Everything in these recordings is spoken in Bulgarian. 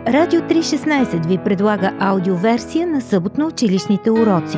Радио 316 ви предлага аудиоверсия на съботно-училищните уроци.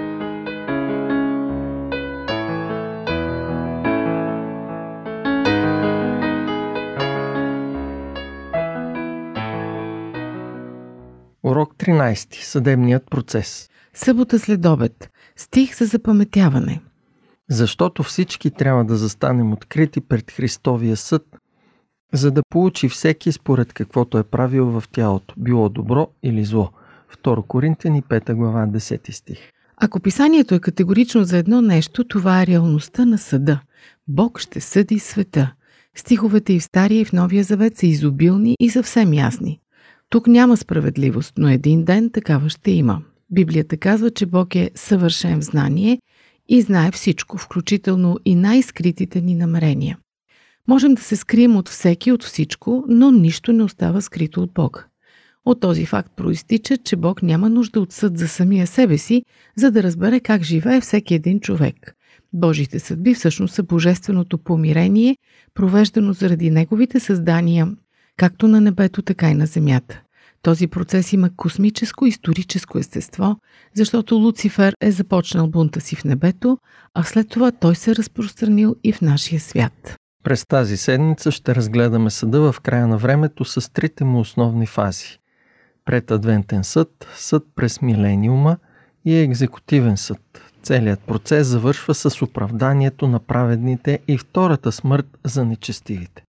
Урок 13. Съдебният процес. Събота след обед. Стих за запаметяване. Защото всички трябва да застанем открити пред Христовия съд, за да получи всеки според каквото е правил в тялото, било добро или зло. 2 Коринтяни 5 глава 10 стих. Ако писанието е категорично за едно нещо, това е реалността на съда. Бог ще съди света. Стиховете и в Стария и в Новия Завет са изобилни и съвсем ясни. Тук няма справедливост, но един ден такава ще има. Библията казва, че Бог е съвършен в знание и знае всичко, включително и най-скритите ни намерения. Можем да се скрием от всеки, от всичко, но нищо не остава скрито от Бога. От този факт проистича, че Бог няма нужда от съд за самия себе си, за да разбере как живее всеки един човек. Божите съдби всъщност са божественото помирение, провеждано заради неговите създания, както на небето, така и на земята. Този процес има космическо, историческо естество, защото Луцифер е започнал бунта си в небето, а след това той се разпространил и в нашия свят. През тази седмица ще разгледаме съда в края на времето с трите му основни фази. Предадвентен съд, съд през милениума и екзекутивен съд. Целият процес завършва с оправданието на праведните и втората смърт за нечестивите.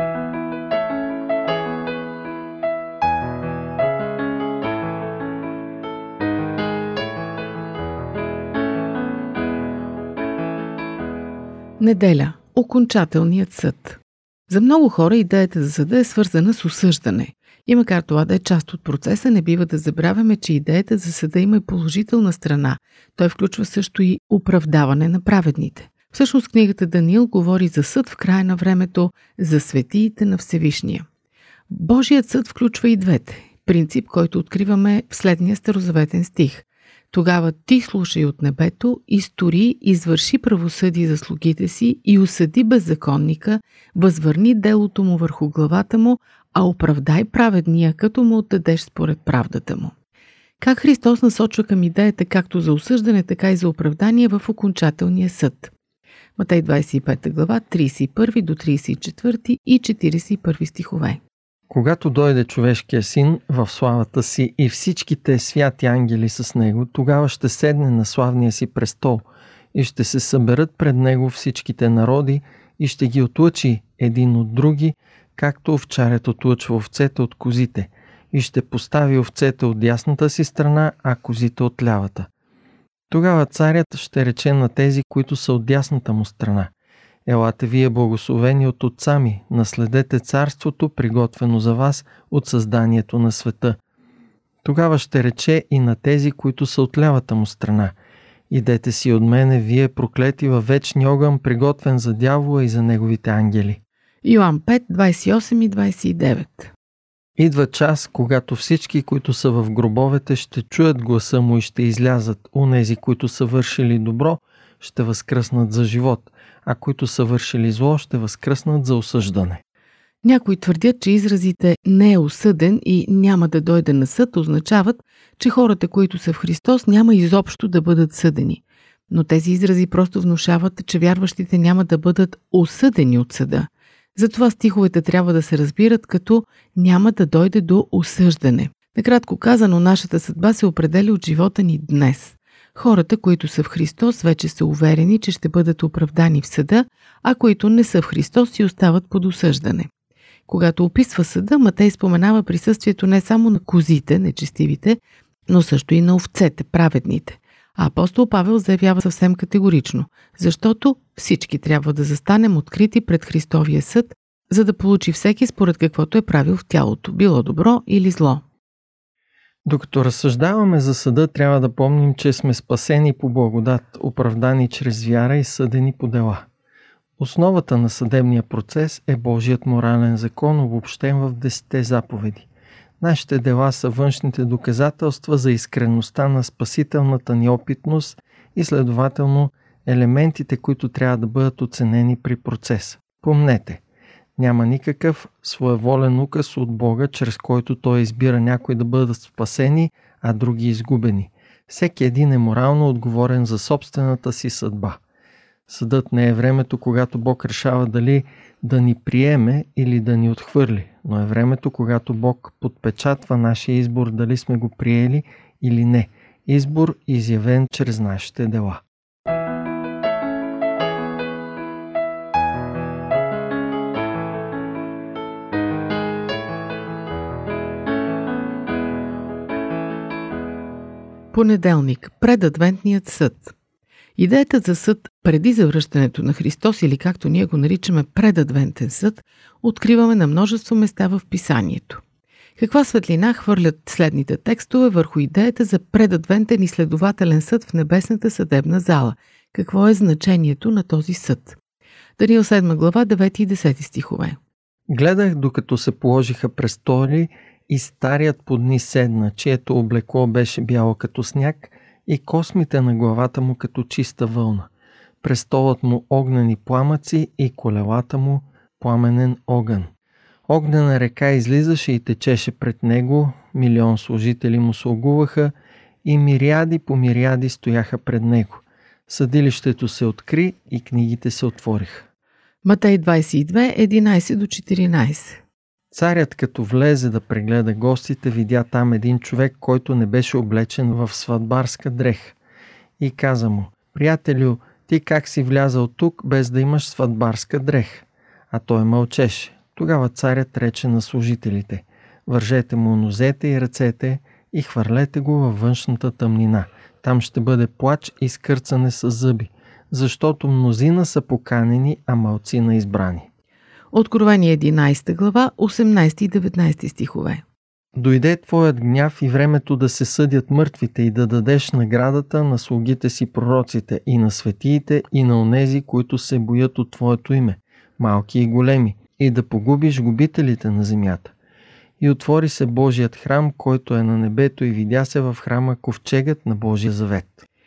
Неделя. Окончателният съд. За много хора идеята за съда е свързана с осъждане. И макар това да е част от процеса, не бива да забравяме, че идеята за съда има и положителна страна. Той включва също и оправдаване на праведните. Всъщност книгата Даниил говори за съд в края на времето, за светиите на Всевишния. Божият съд включва и двете. Принцип, който откриваме в следния старозаветен стих. Тогава ти слушай от небето, изтори, извърши правосъдие за слугите си и осъди беззаконника, възвърни делото му върху главата му, а оправдай праведния, като му отдадеш според правдата му. Как Христос насочва към идеята както за осъждане, така и за оправдание в окончателния съд. Матей 25 глава, 31 до 34 и 41 стихове. Когато дойде човешкия син в славата си и всичките святи ангели с него, тогава ще седне на славния си престол и ще се съберат пред него всичките народи и ще ги отлъчи един от други, както овчарят отлъчва овцете от козите, и ще постави овцете от дясната си страна, а козите от лявата. Тогава царят ще рече на тези, които са от дясната му страна: елате вие благословени от отца ми, наследете царството, приготвено за вас от създанието на света. Тогава ще рече и на тези, които са от лявата му страна: идете си от мене, вие проклети във вечния огън, приготвен за дявола и за неговите ангели. Йоан 5, 28 и 29. Идва час, когато всички, които са в гробовете, ще чуят гласа му и ще излязат. Онези, които са вършили добро, ще възкръснат за живот, а които са вършили зло, ще възкръснат за осъждане. Някои твърдят, че изразите «не е осъден» и «няма да дойде на съд» означават, че хората, които са в Христос, няма изобщо да бъдат съдени. Но тези изрази просто внушават, че вярващите няма да бъдат осъдени от съда. Затова стиховете трябва да се разбират като «няма да дойде до осъждане». Накратко казано, нашата съдба се определя от живота ни днес. Хората, които са в Христос, вече са уверени, че ще бъдат оправдани в съда, а които не са в Христос, си остават под осъждане. Когато описва съда, Матей споменава присъствието не само на козите, нечестивите, но също и на овцете, праведните. А апостол Павел заявява съвсем категорично, защото всички трябва да застанем открити пред Христовия съд, за да получи всеки според каквото е правил в тялото, било добро или зло. Докато разсъждаваме за съда, трябва да помним, че сме спасени по благодат, оправдани чрез вяра и съдени по дела. Основата на съдебния процес е Божият морален закон, обобщен в 10 заповеди. Нашите дела са външните доказателства за искреността на спасителната ни опитност и следователно елементите, които трябва да бъдат оценени при процеса. Помнете, Няма никакъв своеволен указ от Бога, чрез който Той избира някои да бъдат спасени, а други изгубени. Всеки един е морално отговорен за собствената си съдба. Съдът не е времето, когато Бог решава дали да ни приеме или да ни отхвърли, но е времето, когато Бог подпечатва нашия избор дали сме го приели или не. Избор, изявен чрез нашите дела. Понеделник. Предадвентният съд. Идеята за съд преди завръщането на Христос, или както ние го наричаме предадвентен съд, откриваме на множество места в Писанието. Каква светлина хвърлят следните текстове върху идеята за предадвентен изследователен съд в небесната съдебна зала? Какво е значението на този съд? Даниил 7 глава, 9 и 10 стихове. Гледах, докато се положиха престоли и старият под дни седна, чието облекло беше бяло като сняг и космите на главата му като чиста вълна. Престолът му огнени пламъци и колелата му пламенен огън. Огнена река излизаше и течеше пред него, 1,000,000 служители му слугуваха и мириади по мириади стояха пред него. Съдилището се откри и книгите се отвориха. Матей 22, 11 до 14. Царят, като влезе да прегледа гостите, видя там един човек, който не беше облечен в сватбарска дреха. И каза му: приятелю, ти как си влязал тук, без да имаш сватбарска дреха? А той мълчеше. Тогава царят рече на служителите: вържете му нозете и ръцете и хвърлете го във външната тъмнина. Там ще бъде плач и скърцане с зъби, защото мнозина са поканени, а малцина избрани. Откровение 11 глава, 18 и 19 стихове. Дойде твоят гняв и времето да се съдят мъртвите и да дадеш наградата на слугите си пророците и на светиите и на онези, които се боят от твоето име, малки и големи, и да погубиш губителите на земята. И отвори се Божият храм, който е на небето, и видя се в храма ковчегът на Божия завет.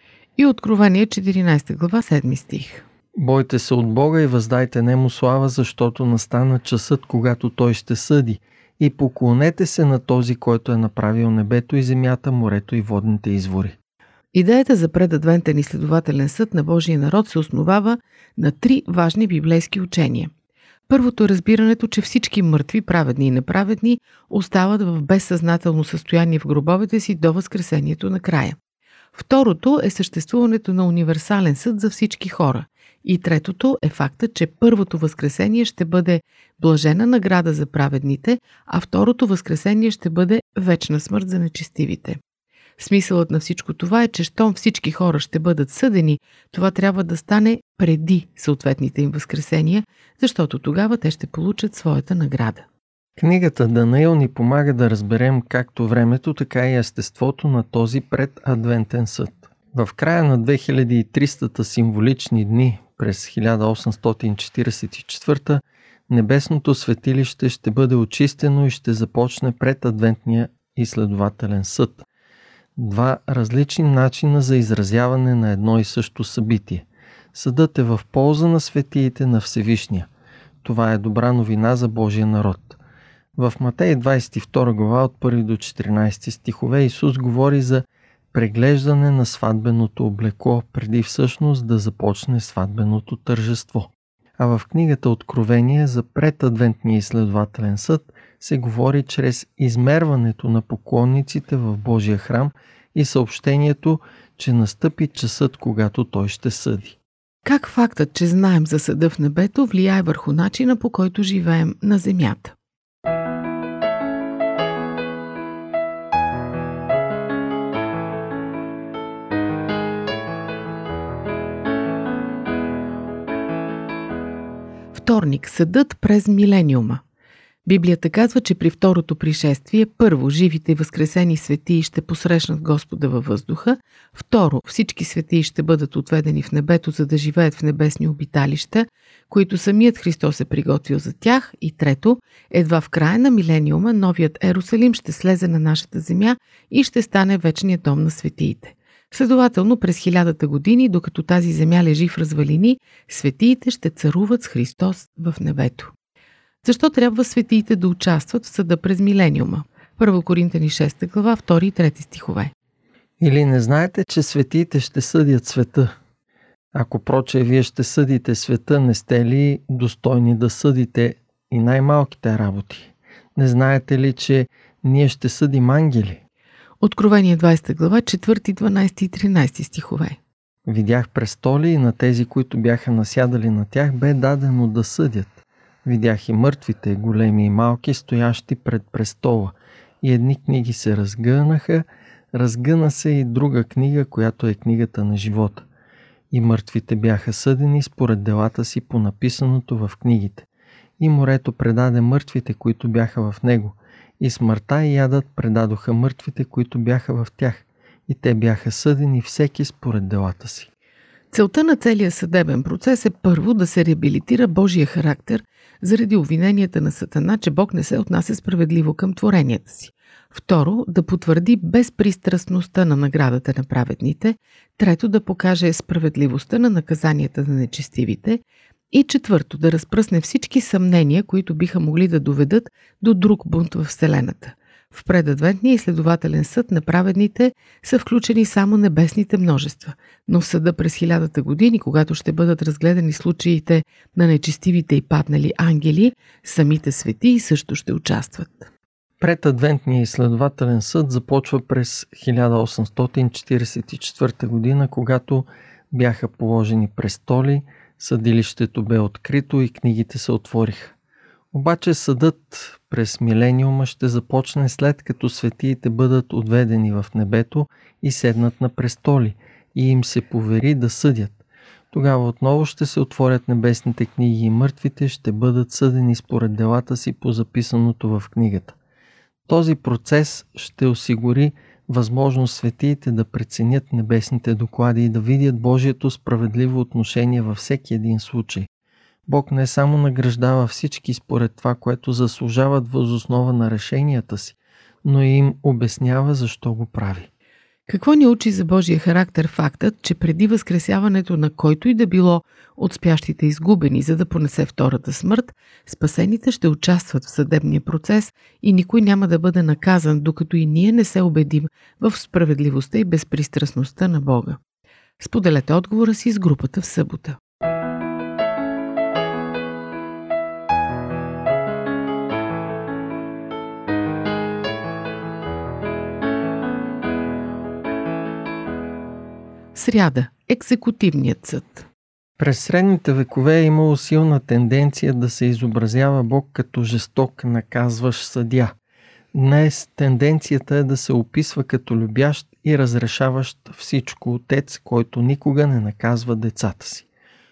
И Откровение 14 глава, 7 стих. Бойте се от Бога и въздайте нему слава, защото настана часът, когато Той ще съди, и поклонете се на този, който е направил небето и земята, морето и водните извори. Идеята за предадвентен изследователен съд на Божия народ се основава на 3 важни библейски учения. Първото е разбирането, че всички мъртви, праведни и неправедни, остават в безсъзнателно състояние в гробовете си до възкресението на края. Второто е съществуването на универсален съд за всички хора. И третото е фактът, че първото възкресение ще бъде блажена награда за праведните, а второто възкресение ще бъде вечна смърт за нечестивите. Смисълът на всичко това е, че щом всички хора ще бъдат съдени, това трябва да стане преди съответните им възкресения, защото тогава те ще получат своята награда. Книгата Данаил ни помага да разберем както времето, така и естеството на този предадвентен съд. В края на 2300-та символични дни през 1844 небесното светилище ще бъде очистено и ще започне предадвентния изследователен съд. 2 различни начина за изразяване на едно и също събитие. Съдът е в полза на светиите на Всевишния. Това е добра новина за Божия народ. В Матей 22 глава от 1 до 14 стихове Исус говори за преглеждане на сватбеното облекло, преди всъщност да започне сватбеното тържество. А в книгата Откровение за предадвентния изследователен съд се говори чрез измерването на поклонниците в Божия храм и съобщението, че настъпи часът, когато Той ще съди. Как фактът, че знаем за съда в небето, влияе върху начина, по който живеем на земята? Вторник. Съдът през милениума. Библията казва, че при второто пришествие, първо, живите и възкресени светии ще посрещнат Господа във въздуха, второ, всички светии ще бъдат отведени в небето, за да живеят в небесни обиталища, които самият Христос е приготвил за тях, и трето, едва в края на милениума новият Ерусалим ще слезе на нашата земя и ще стане вечният дом на светиите. Следователно, през 1000 години, докато тази земя лежи в развалини, светиите ще царуват с Христос в небето. Защо трябва светиите да участват в съда през милениума? 1 Коринтяни 6 глава, 2 и 3 стихове. Или не знаете, че светиите ще съдят света? Ако проче вие ще съдите света, не сте ли достойни да съдите и най-малките работи? Не знаете ли, че ние ще съдим ангели? Откровение 20 глава, 4, 12 и 13 стихове. Видях престоли и на тези, които бяха насядали на тях, бе дадено да съдят. Видях и мъртвите, големи и малки, стоящи пред престола. И едни книги се разгънаха, разгъна се и друга книга, която е книгата на живота. И мъртвите бяха съдени според делата си по написаното в книгите. И морето предаде мъртвите, които бяха в него. И смъртта и ядът предадоха мъртвите, които бяха в тях. И те бяха съдени всеки според делата си. Целта на целия съдебен процес е първо да се реабилитира Божия характер заради обвиненията на Сатана, че Бог не се отнася справедливо към творенията си. Второ, да потвърди безпристрастността на наградата на праведните. Трето, да покаже справедливостта на наказанията на нечестивите. И четвърто, да разпръсне всички съмнения, които биха могли да доведат до друг бунт в Вселената. В предадвентния изследователен съд на праведните са включени само небесните множества, но в съда през 1000 години, когато ще бъдат разгледани случаите на нечестивите и паднали ангели, самите светии също ще участват. Предадвентният изследователен съд започва през 1844 година, когато бяха положени престоли, съдилището бе открито и книгите се отвориха. Обаче съдът през милениума ще започне след като светиите бъдат отведени в небето и седнат на престоли и им се повери да съдят. Тогава отново ще се отворят небесните книги и мъртвите ще бъдат съдени според делата си по записаното в книгата. Този процес ще осигури възможност светиите да преценят небесните доклади и да видят Божието справедливо отношение във всеки един случай. Бог не само награждава всички според това, което заслужават въз основа на решенията си, но и им обяснява защо го прави. Какво ни учи за Божия характер фактът, че преди възкресяването на който и да било от спящите изгубени, за да понесе втората смърт, спасените ще участват в съдебния процес и никой няма да бъде наказан, докато и ние не се убедим в справедливостта и безпристрастността на Бога? Споделете отговора си с групата в събота. Сряда. Екзекутивният съд. През средните векове е имало силна тенденция да се изобразява Бог като жесток, наказващ съдия. Днес тенденцията е да се описва като любящ и разрешаващ всичко отец, който никога не наказва децата си.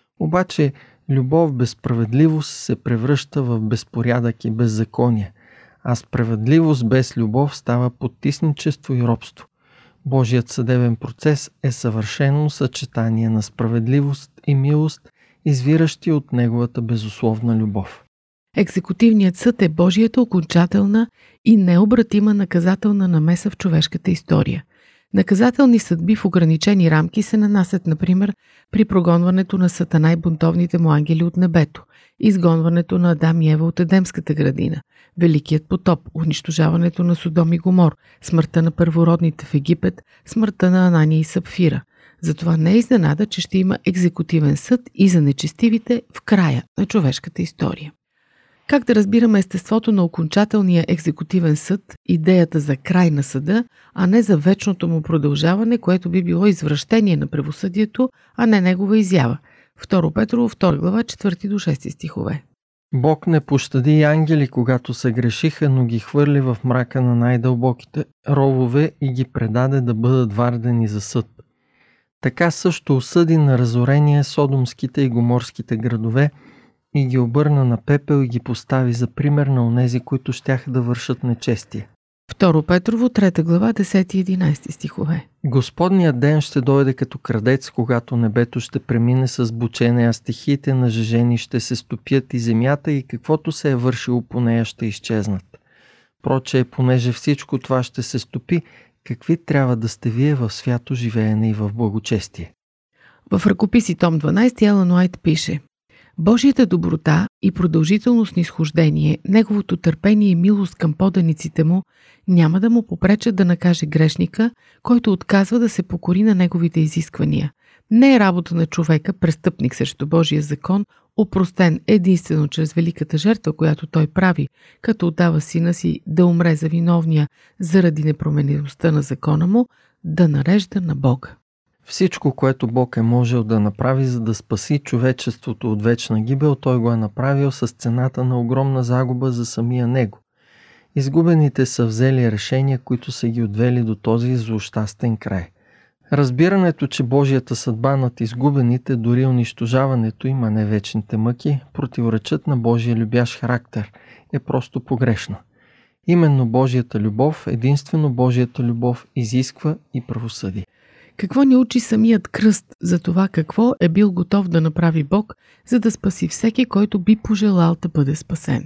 Обаче любов без справедливост се превръща в безпорядък и беззаконие, а справедливост без любов става потисничество и робство. Божият съдебен процес е съвършено съчетание на справедливост и милост, извиращи от неговата безусловна любов. Екзекутивният съд е Божията окончателна и необратима наказателна намеса в човешката история. Наказателни съдби в ограничени рамки се нанасят, например, при прогонването на Сатана и бунтовните му ангели от небето, изгонването на Адам и Ева от Едемската градина, Великият потоп, унищожаването на Содом и Гомор, смъртта на първородните в Египет, смъртта на Анания и Сапфира. Затова не е изненада, че ще има екзекутивен съд и за нечестивите в края на човешката история. Как да разбираме естеството на окончателния екзекутивен съд, идеята за край на съда, а не за вечното му продължаване, което би било извращение на правосъдието, а не негова изява? 2 Петрово, 2 глава, 4 до 6 стихове. Бог не пощади и ангели, когато се грешиха, но ги хвърли в мрака на най-дълбоките ровове и ги предаде да бъдат вардени за съд. Така също осъди на разорение содомските и гоморските градове и ги обърна на пепел и ги постави за пример на онези, които щяха да вършат нечестие. 2 Петрово, 3 глава, 10 и 11 стихове. Господният ден ще дойде като крадец, когато небето ще премине с бучене, а стихиите на жежени ще се стопят и земята и каквото се е вършило по нея ще изчезнат. Проче, понеже всичко това ще се стопи, какви трябва да сте вие в свято живеене и в благочестие? В ръкописи том 12 Елън Уайт пише: Божията доброта и продължително снизхождение, неговото търпение и милост към поданиците му няма да му попречат да накаже грешника, който отказва да се покори на неговите изисквания. Не е работа на човека, престъпник срещу Божия закон, опростен единствено чрез великата жертва, която той прави, като отдава сина си да умре за виновния заради непроменимостта на закона му, да нарежда на Бога. Всичко, което Бог е можел да направи, за да спаси човечеството от вечна гибел, той го е направил с цената на огромна загуба за самия него. Изгубените са взели решения, които са ги отвели до този злощастен край. Разбирането, че Божията съдба над изгубените, дори унищожаването им, а не вечните мъки, противоречат на Божия любящ характер, е просто погрешно. Именно Божията любов, единствено Божията любов изисква и правосъдие. Какво ни учи самият кръст за това какво е бил готов да направи Бог, за да спаси всеки, който би пожелал да бъде спасен?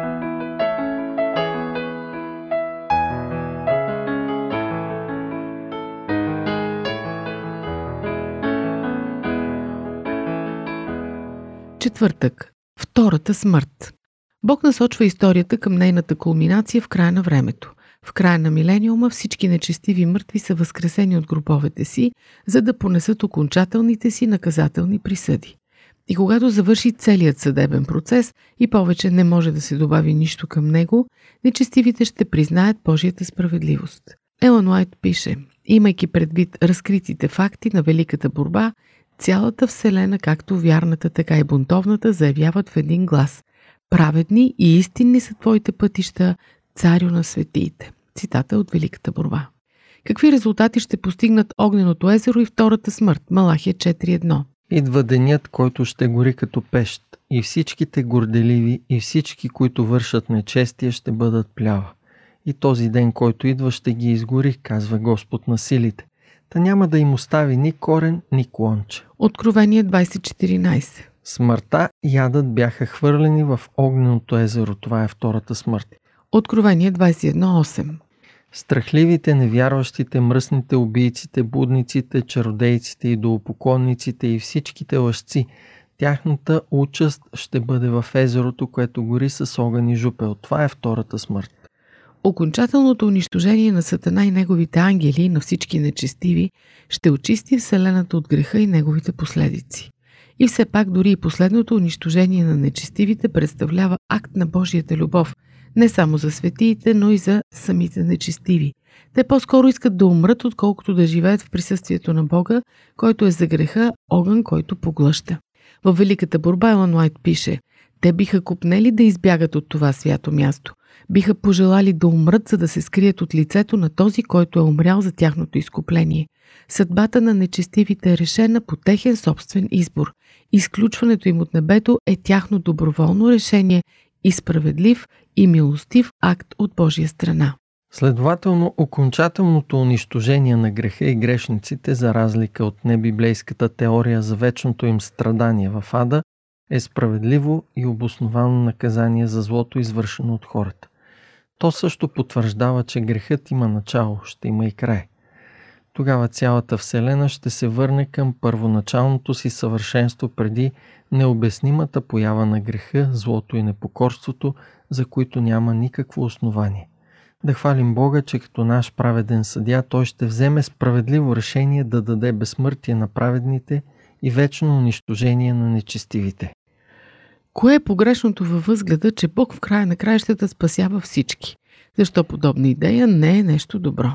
Четвъртък. Втората смърт. Бог насочва историята към нейната кулминация в края на времето. В края на милениума всички нечестиви мъртви са възкресени от гробовете си, за да понесат окончателните си наказателни присъди. И когато завърши целият съдебен процес и повече не може да се добави нищо към него, нечестивите ще признаят Божията справедливост. Елън Уайт пише: имайки предвид разкритите факти на великата борба, цялата вселена, както вярната, така и бунтовната, заявяват в един глас: праведни и истинни са твоите пътища, царю на светиите. Цитата от Великата борба. Какви резултати ще постигнат огненото езеро и втората смърт? Малахия 4.1. Идва денят, който ще гори като пещ, и всичките горделиви и всички, които вършат нечестие, ще бъдат плява. И този ден, който идва, ще ги изгори, казва Господ на силите. Та няма да им остави ни корен, ни клонче. Откровение 20.14. Смъртта и ядът бяха хвърлени в огненото езеро. Това е втората смърт. Откровение 21.8. Страхливите, невярващите, мръсните, убийците, блудниците, чародейците, идолопоклонниците и всичките лъжци, тяхната участ ще бъде в езерото, което гори с огън и жупел. Това е втората смърт. Окончателното унищожение на Сатана и неговите ангели и на всички нечестиви ще очисти вселената от греха и неговите последици. И все пак дори и последното унищожение на нечестивите представлява акт на Божията любов, не само за светиите, но и за самите нечестиви. Те по-скоро искат да умрат, отколкото да живеят в присъствието на Бога, който е за греха огън, който поглъща. Във Великата борба Елън Уайт пише: те биха копнели да избягат от това свято място. Биха пожелали да умрат, за да се скрият от лицето на този, който е умрял за тяхното изкупление. Съдбата на нечестивите е решена по техен собствен избор. Изключването им от небето е тяхно доброволно решение и справедлив и милостив акт от Божия страна. Следователно, окончателното унищожение на греха и грешниците, за разлика от небиблейската теория за вечното им страдание в ада, е справедливо и обосновано наказание за злото, извършено от хората. То също потвърждава, че грехът има начало, ще има и край. Тогава цялата вселена ще се върне към първоначалното си съвършенство преди необяснимата поява на греха, злото и непокорството, за които няма никакво основание. Да хвалим Бога, че като наш праведен съдия Той ще вземе справедливо решение да даде безсмъртие на праведните и вечно унищожение на нечестивите. Кое е погрешното във възгледа, че Бог в края на краищата спасява всички? Защо подобна идея не е нещо добро?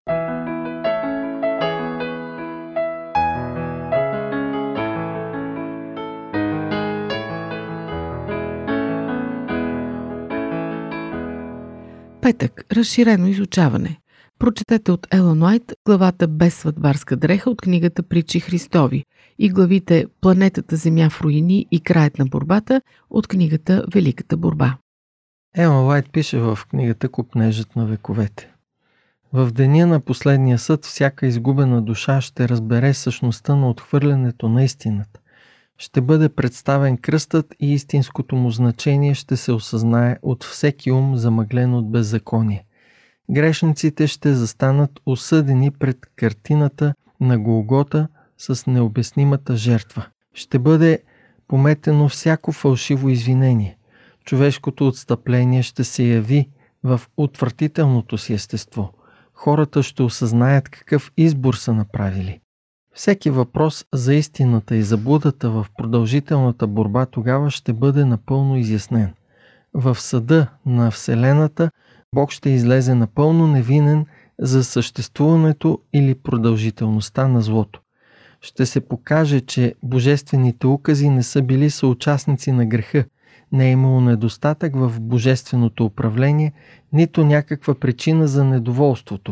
Петък. Разширено изучаване. Прочетете от Елън Уайт главата Без сватбарска дреха от книгата Притчи Христови и главите Планетата Земя в руини и Краят на борбата от книгата Великата борба. Елън Уайт пише в книгата Копнежът на вековете: в деня на последния съд всяка изгубена душа ще разбере същността на отхвърлянето на истината. Ще бъде представен кръстът и истинското му значение ще се осъзнае от всеки ум, замъглен от беззаконие. Грешниците ще застанат осъдени пред картината на Голгота с необяснимата жертва. Ще бъде пометено всяко фалшиво извинение. Човешкото отстъпление ще се яви в отвратителното си естество. Хората ще осъзнаят какъв избор са направили. Всеки въпрос за истината и заблудата в продължителната борба тогава ще бъде напълно изяснен. В съда на Вселената Бог ще излезе напълно невинен за съществуването или продължителността на злото. Ще се покаже, че божествените укази не са били съучастници на греха, не е имало недостатък в божественото управление, нито някаква причина за недоволството.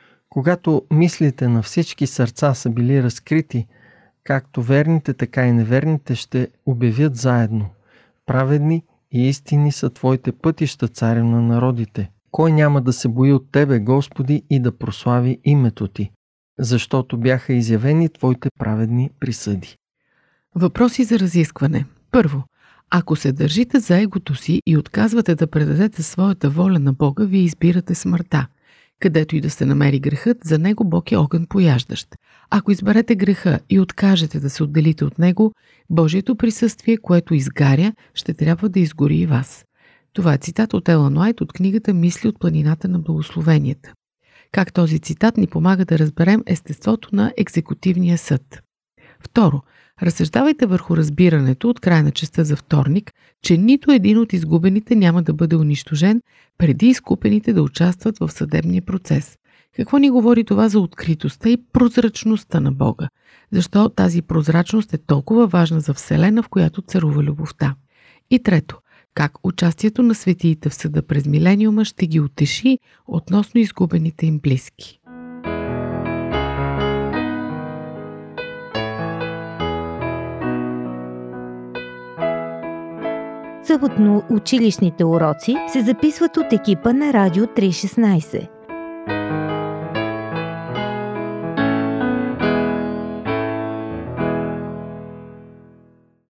Когато мислите на всички сърца са били разкрити, както верните, така и неверните ще обявят заедно: праведни и истини са Твоите пътища, Царю на народите. Кой няма да се бои от Тебе, Господи, и да прослави името Ти, защото бяха изявени Твоите праведни присъди. Въпроси за разискване. Първо, ако се държите за егото си и отказвате да предадете своята воля на Бога, вие избирате смъртта. Където и да се намери грехът, за него Бог е огън пояждащ. Ако изберете греха и откажете да се отделите от него, Божието присъствие, което изгаря, ще трябва да изгори и вас. Това е цитат от Елън Уайт от книгата «Мисли от планината на благословенията». Как този цитат ни помага да разберем естеството на екзекутивния съд. Второ, разсъждавайте върху разбирането от края на частта за вторник, че нито един от изгубените няма да бъде унищожен преди изкупените да участват в съдебния процес. Какво ни говори това за откритостта и прозрачността на Бога? Защо тази прозрачност е толкова важна за Вселена, в която царува любовта? И трето, как участието на светиите в съда през милениума ще ги утеши относно изгубените им близки. Съботно училищните уроци се записват от екипа на Радио 316.